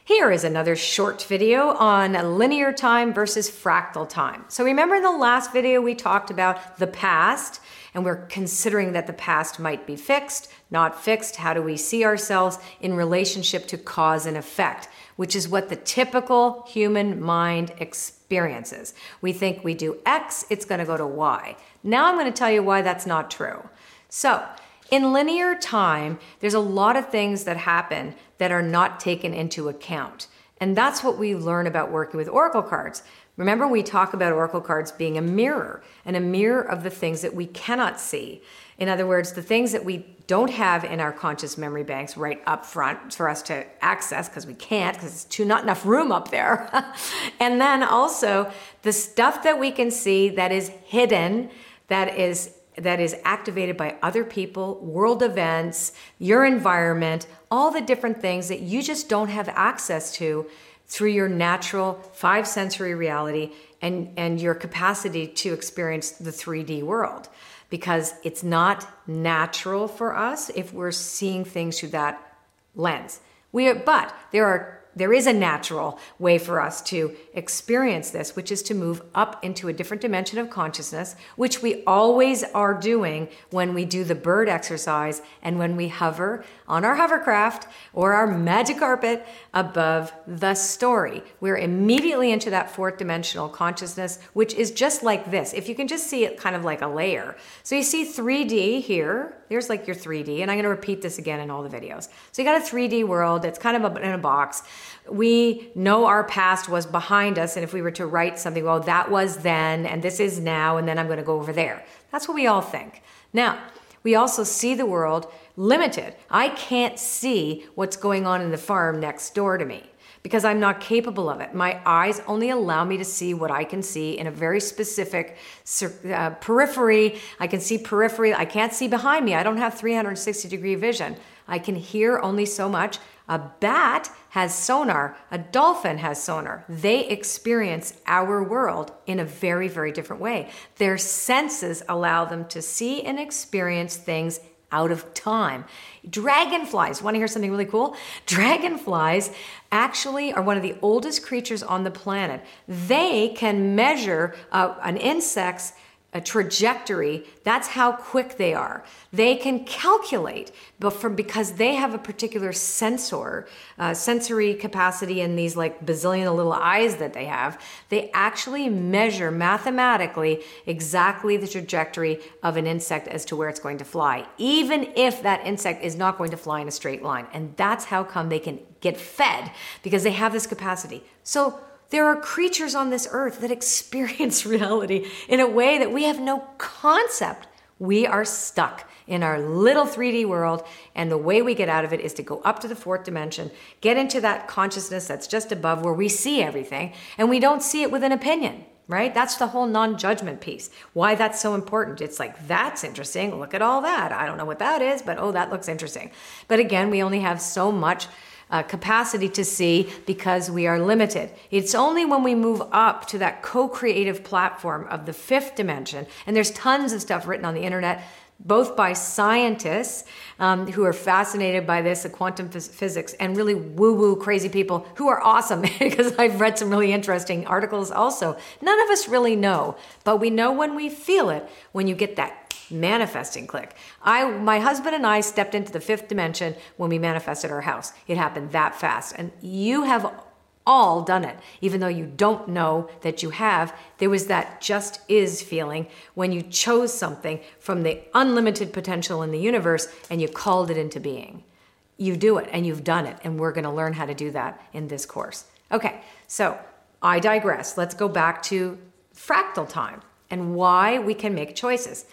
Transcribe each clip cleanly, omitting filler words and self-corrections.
Here is another short video on linear time versus fractal time. So remember in the last video we talked about the past, and we're considering that the past might be fixed, not fixed. How do we see ourselves in relationship to cause and effect, which is what the typical human mind experiences. We think we do X, it's going to go to Y. Now I'm going to tell you why that's not true. So in linear time, there's a lot of things that happen that are not taken into account. And that's what we learn about working with Oracle cards. Remember, we talk about Oracle cards being a mirror, and a mirror of the things that we cannot see. In other words, the things that we don't have in our conscious memory banks right up front for us to access, because we can't, because it's not enough room up there. And then also the stuff that we can see that is hidden, that is activated by other people, world events, your environment, all the different things that you just don't have access to through your natural five sensory reality and your capacity to experience the 3D world. Because it's not natural for us if we're seeing things through that lens. But there is a natural way for us to experience this, which is to move up into a different dimension of consciousness, which we always are doing when we do the bird exercise and when we hover on our hovercraft or our magic carpet above the story. We're immediately into that fourth dimensional consciousness, which is just like this. If you can just see it kind of like a layer. So you see 3D here. Here's like your 3D, and I'm going to repeat this again in all the videos. So you got a 3D world that's kind of in a box. We know our past was behind us, and if we were to write something, well, that was then, and this is now, and then I'm going to go over there. That's what we all think. Now, we also see the world limited. I can't see what's going on in the farm next door to me because I'm not capable of it. My eyes only allow me to see what I can see in a very specific periphery. I can see periphery. I can't see behind me. I don't have 360-degree vision. I can hear only so much. A bat has sonar. A dolphin has sonar. They experience our world in a very, very different way. Their senses allow them to see and experience things out of time. Dragonflies, want to hear something really cool? Dragonflies actually are one of the oldest creatures on the planet. They can measure an insect's a trajectory. That's how quick they are. They can calculate, because they have a particular sensory capacity in these like bazillion little eyes that they have. They actually measure mathematically exactly the trajectory of an insect as to where it's going to fly, even if that insect is not going to fly in a straight line. And that's how come they can get fed, because they have this capacity. So there are creatures on this earth that experience reality in a way that we have no concept. We are stuck in our little 3D world, and the way we get out of it is to go up to the fourth dimension, get into that consciousness that's just above where we see everything, and we don't see it with an opinion, right? That's the whole non-judgment piece. Why that's so important. It's like, that's interesting. Look at all that. I don't know what that is, but oh, that looks interesting. But again, we only have so much capacity to see because we are limited. It's only when we move up to that co-creative platform of the fifth dimension, and there's tons of stuff written on the internet, both by scientists who are fascinated by this, the quantum physics, and really woo-woo crazy people who are awesome because I've read some really interesting articles also. None of us really know, but we know when we feel it, when you get that manifesting click. My husband and I stepped into the fifth dimension when we manifested our house. It happened that fast. And you have all done it. Even though you don't know that you have, there was that just is feeling when you chose something from the unlimited potential in the universe and you called it into being. You do it and you've done it. And we're going to learn how to do that in this course. Okay, so I digress. Let's go back to fractal time and why we can make choices.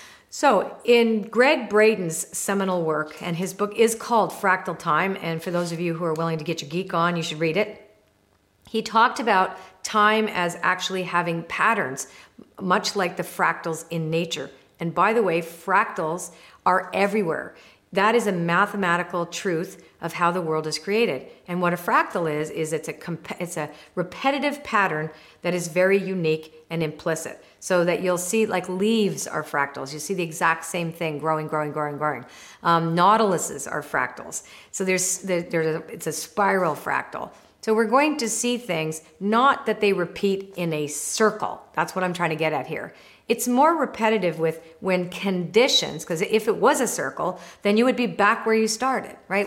So in Gregg Braden's seminal work, and his book is called Fractal Time, and for those of you who are willing to get your geek on, you should read it. He talked about time as actually having patterns, much like the fractals in nature. And by the way, fractals are everywhere. That is a mathematical truth of how the world is created. And what a fractal is it's a repetitive pattern that is very unique and implicit. So that you'll see like leaves are fractals. You see the exact same thing growing. Nautiluses are fractals. So it's a spiral fractal. So we're going to see things, not that they repeat in a circle. That's what I'm trying to get at here. It's more repetitive with when conditions, because if it was a circle, then you would be back where you started, right?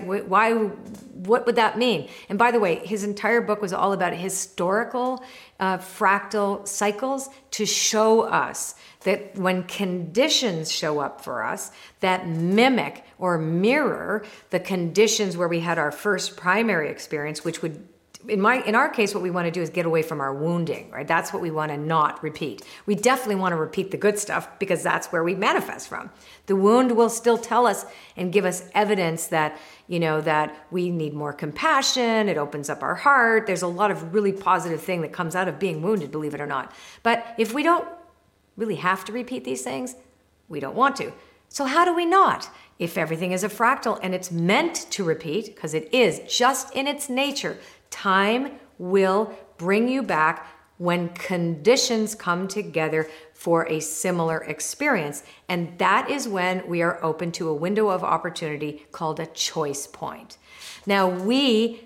What would that mean? And by the way, his entire book was all about historical fractal cycles to show us that when conditions show up for us that mimic or mirror the conditions where we had our first primary experience, which would in our case, what we want to do is get away from our wounding, right? That's what we want to not repeat. We definitely want to repeat the good stuff because that's where we manifest from. The wound will still tell us and give us evidence that, that we need more compassion. It opens up our heart. There's a lot of really positive thing that comes out of being wounded, believe it or not. But if we don't really have to repeat these things, we don't want to. So how do we not? If everything is a fractal and it's meant to repeat, because it is just in its nature, time will bring you back when conditions come together for a similar experience. And that is when we are open to a window of opportunity called a choice point. Now, we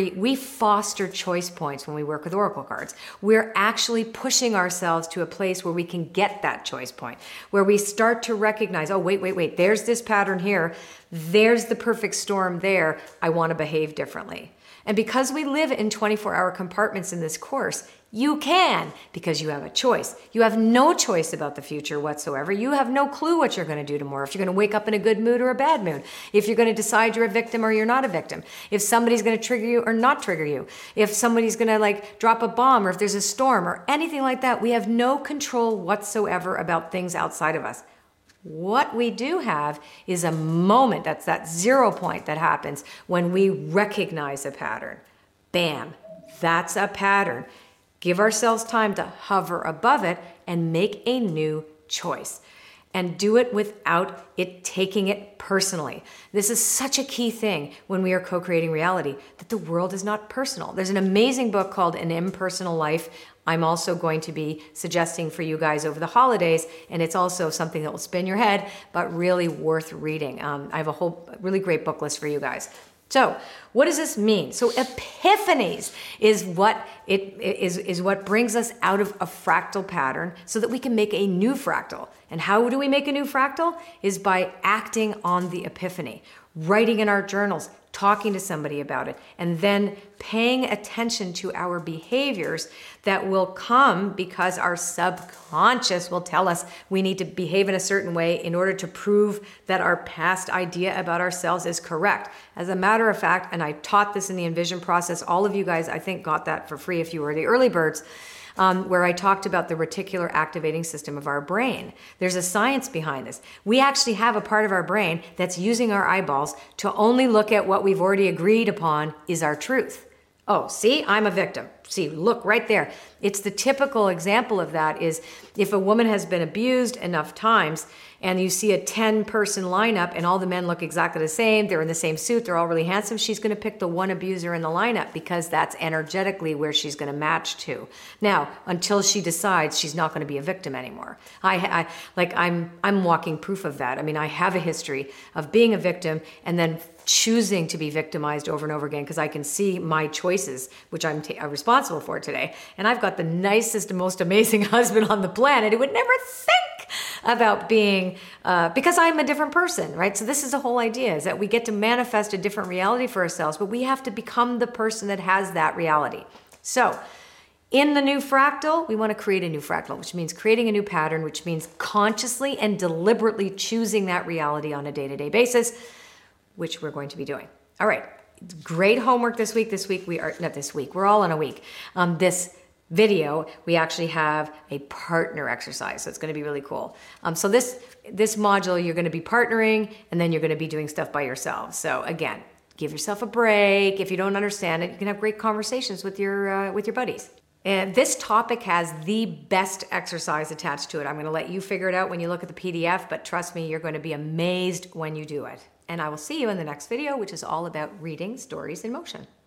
foster choice points when we work with Oracle cards. We're actually pushing ourselves to a place where we can get that choice point, where we start to recognize, oh, wait, there's this pattern here. There's the perfect storm there. I want to behave differently. And because we live in 24-hour compartments in this course, you can, because you have a choice. You have no choice about the future whatsoever. You have no clue what you're going to do tomorrow. If you're going to wake up in a good mood or a bad mood. If you're going to decide you're a victim or you're not a victim. If somebody's going to trigger you or not trigger you. If somebody's going to drop a bomb or if there's a storm or anything like that. We have no control whatsoever about things outside of us. What we do have is a moment, that's that 0 point that happens when we recognize a pattern. Bam, that's a pattern. Give ourselves time to hover above it and make a new choice. And do it without it taking it personally. This is such a key thing when we are co-creating reality, that the world is not personal. There's an amazing book called An Impersonal Life. I'm also going to be suggesting for you guys over the holidays, and it's also something that will spin your head, but really worth reading. I have a whole really great book list for you guys. So what does this mean? So epiphanies is what is what brings us out of a fractal pattern so that we can make a new fractal. And how do we make a new fractal? Is by acting on the epiphany, writing in our journals, talking to somebody about it, and then paying attention to our behaviors that will come because our subconscious will tell us we need to behave in a certain way in order to prove that our past idea about ourselves is correct. As a matter of fact, and I taught this in the Envision process, all of you guys, I think, got that for free if you were the early birds, where I talked about the reticular activating system of our brain. There's a science behind this. We actually have a part of our brain that's using our eyeballs to only look at what we've already agreed upon is our truth. Oh, see, I'm a victim. See, look right there. It's the typical example of that is if a woman has been abused enough times and you see a 10-person lineup and all the men look exactly the same, they're in the same suit, they're all really handsome, she's going to pick the one abuser in the lineup because that's energetically where she's going to match to. Now, until she decides she's not going to be a victim anymore. I'm walking proof of that. I mean, I have a history of being a victim and then choosing to be victimized over and over again because I can see my choices, which I'm responsible for today. And I've got the nicest and most amazing husband on the planet who would never think about being, because I'm a different person, right? So this is the whole idea, is that we get to manifest a different reality for ourselves, but we have to become the person that has that reality. So in the new fractal, we want to create a new fractal, which means creating a new pattern, which means consciously and deliberately choosing that reality on a day-to-day basis, which we're going to be doing. All right, great homework this week. We're all in a week. This video, we actually have a partner exercise, so it's going to be really cool. So this module, you're going to be partnering, and then you're going to be doing stuff by yourself. So again, give yourself a break. If you don't understand it, you can have great conversations with your buddies. And this topic has the best exercise attached to it. I'm going to let you figure it out when you look at the PDF, but trust me, you're going to be amazed when you do it. And I will see you in the next video, which is all about reading stories in motion.